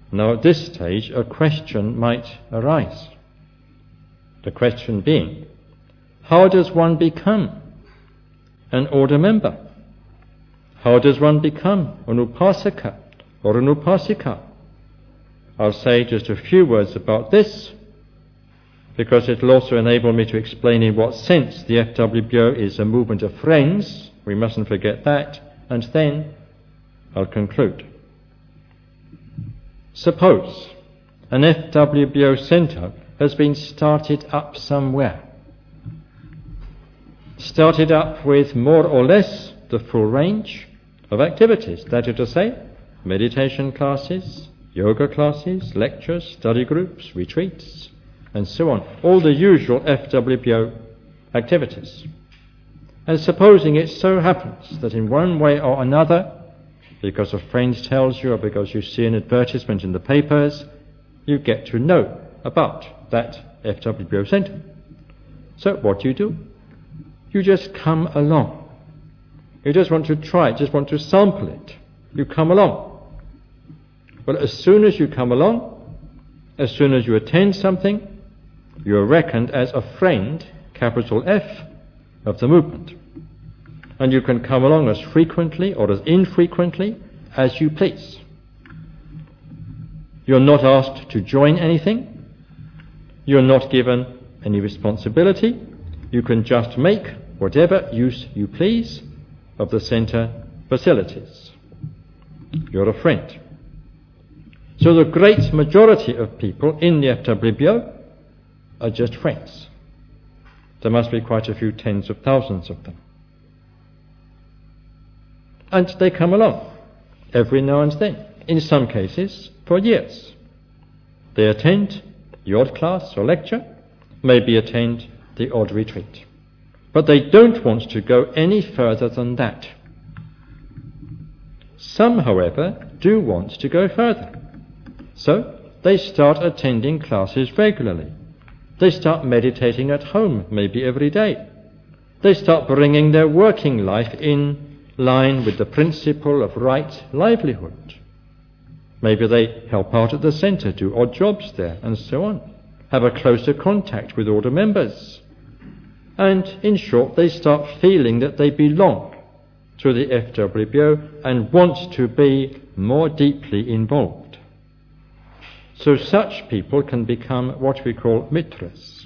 Now at this stage a question might arise. The question being, how does one become an order member? How does one become an upasaka or an upasika? I'll say just a few words about this, because it will also enable me to explain in what sense the FWBO is a movement of friends. We mustn't forget that. And then I'll conclude. Suppose an FWBO centre has been started up somewhere. Started up with more or less the full range of activities. That is to say, meditation classes, yoga classes, lectures, study groups, retreats, and so on. All the usual FWBO activities. And supposing it so happens that in one way or another, because a friend tells you or because you see an advertisement in the papers, you get to know about that FWBO centre. So what do? You just come along. You just want to try it, just want to sample it. You come along. Well, as soon as you come along, as soon as you attend something, you are reckoned as a friend, capital F, of the movement. And you can come along as frequently or as infrequently as you please. You're not asked to join anything. You're not given any responsibility. You can just make whatever use you please of the centre facilities. You're a friend. So the great majority of people in the FWBO are just friends. There must be quite a few tens of thousands of them. And they come along every now and then, in some cases for years. They attend the odd class or lecture, maybe attend the odd retreat. But they don't want to go any further than that. Some, however, do want to go further. So they start attending classes regularly. They start meditating at home, maybe every day. They start bringing their working life in line with the principle of right livelihood. Maybe they help out at the centre, do odd jobs there, and so on. Have a closer contact with order members. And in short, they start feeling that they belong to the FWBO and want to be more deeply involved. So such people can become what we call mitras.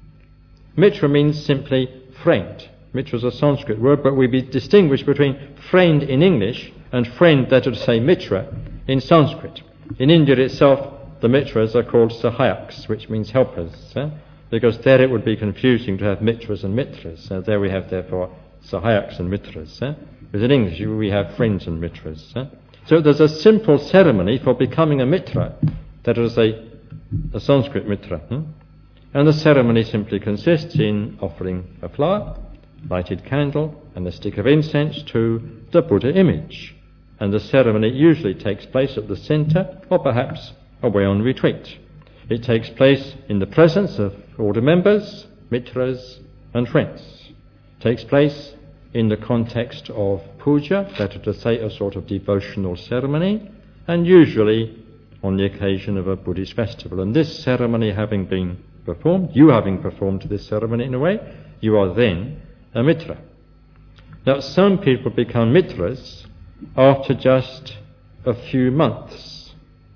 Mitra means simply friend. Mitra is a Sanskrit word, but we distinguish between friend in English and friend, that is to say mitra, in Sanskrit. In India itself, the mitras are called sahayaks, which means helpers, because there it would be confusing to have mitras and mitras. There we have, therefore, sahayaks and mitras. Because in English we have friends and mitras. So there's a simple ceremony for becoming a mitra, that is a Sanskrit mitra. And the ceremony simply consists in offering a flower, lighted candle, and a stick of incense to the Buddha image. And the ceremony usually takes place at the centre, or perhaps away on retreat. It takes place in the presence of order members, mitras, and friends. It takes place in the context of puja, that is to say, a sort of devotional ceremony, and usually on the occasion of a Buddhist festival. And this ceremony having been performed, you having performed this ceremony in a way, you are then a mitra. Now, some people become mitras after just a few months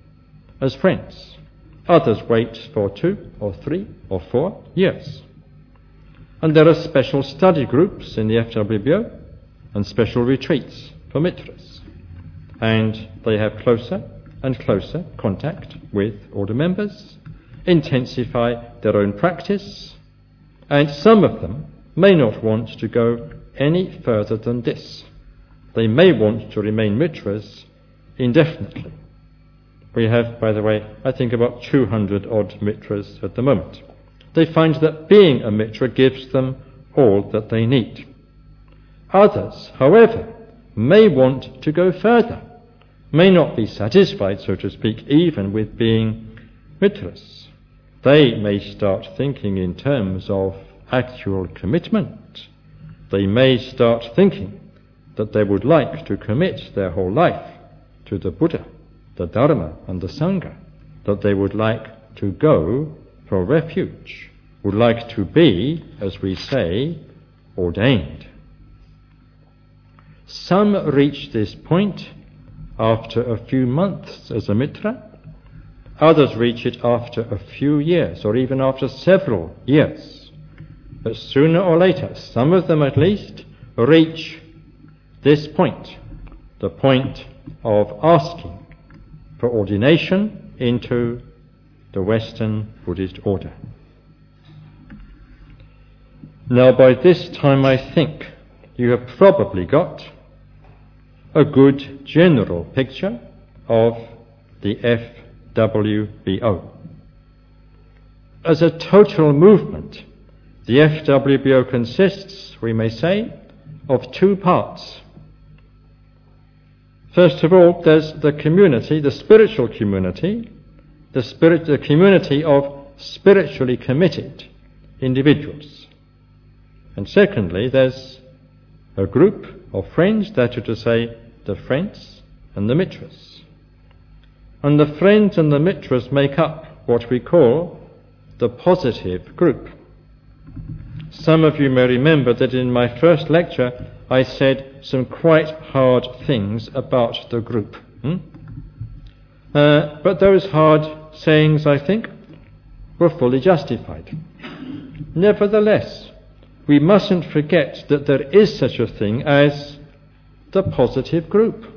as friends. Others wait for 2 or 3 or 4 years. And there are special study groups in the FWBO and special retreats for mitras. And they have closer and closer contact with order members, intensify their own practice, and some of them may not want to go any further than this. They may want to remain mitras indefinitely. We have, by the way, I think about 200 odd mitras at the moment. They find that being a mitra gives them all that they need. Others, however, may want to go further, may not be satisfied, so to speak, even with being mitras. They may start thinking in terms of actual commitment. They may start thinking that they would like to commit their whole life to the Buddha, the Dharma and the Sangha, that they would like to go for refuge, would like to be, as we say, ordained. Some reach this point after a few months as a mitra, others reach it after a few years, or even after several years. But sooner or later, some of them at least, reach this point, the point of asking for ordination into the Western Buddhist order. Now, by this time, I think you have probably got a good general picture of the FWBO. As a total movement, the FWBO consists, we may say, of two parts. First of all, there's the community, the spiritual community, the community of spiritually committed individuals. And secondly, there's a group of friends, that is to say, the friends and the mitras. And the friends and the mitras make up what we call the positive group. Some of you may remember that in my first lecture I said some quite hard things about the group. But those hard sayings, I think, were fully justified. Nevertheless, we mustn't forget that there is such a thing as the positive group.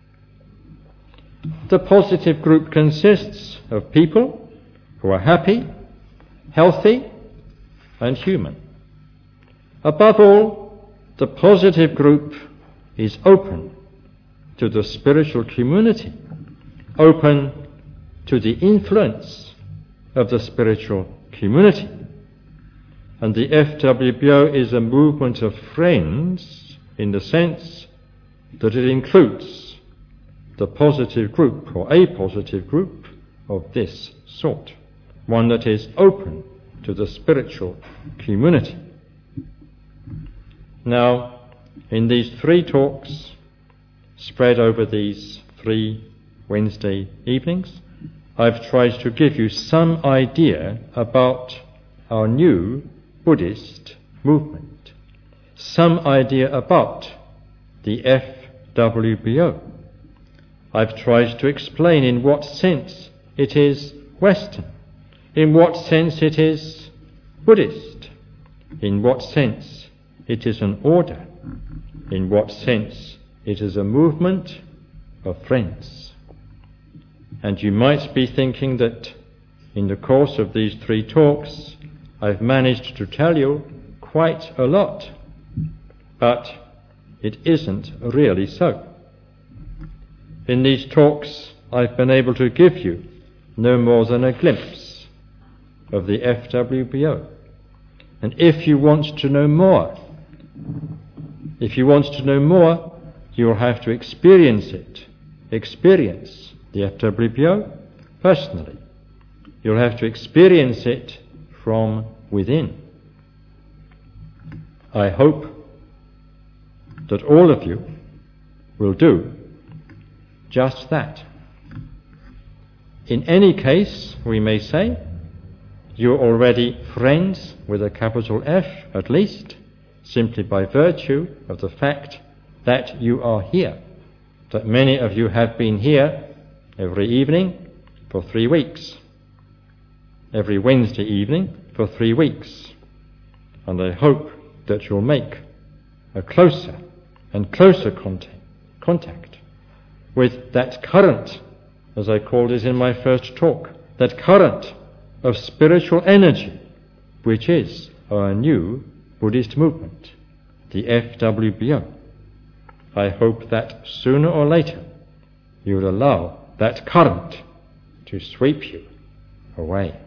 The positive group consists of people who are happy, healthy, and human. Above all, the positive group is open to the spiritual community, open to the influence of the spiritual community. And the FWBO is a movement of friends in the sense that it includes the positive group, or a positive group of this sort, one that is open to the spiritual community. Now, in these 3 talks spread over these 3 Wednesday evenings, I've tried to give you some idea about our new Buddhist movement, some idea about the FWBO. I've tried to explain in what sense it is Western, in what sense it is Buddhist, in what sense it is an order, in what sense it is a movement of friends. And you might be thinking that in the course of these 3 talks I've managed to tell you quite a lot, but it isn't really so. In these talks I've been able to give you no more than a glimpse of the FWBO. And if you want to know more, you'll have to experience it, experience the FWBO personally. You'll have to experience it from within. I hope that all of you will do just that. In any case, we may say, you're already friends with a capital F, at least, simply by virtue of the fact that you are here, that many of you have been here every evening for 3 weeks, every Wednesday evening for 3 weeks. And I hope that you'll make a closer and closer contact with that current, as I called it in my first talk, that current of spiritual energy, which is our new Buddhist movement, the FWBO. I hope that sooner or later you will allow that current to sweep you away.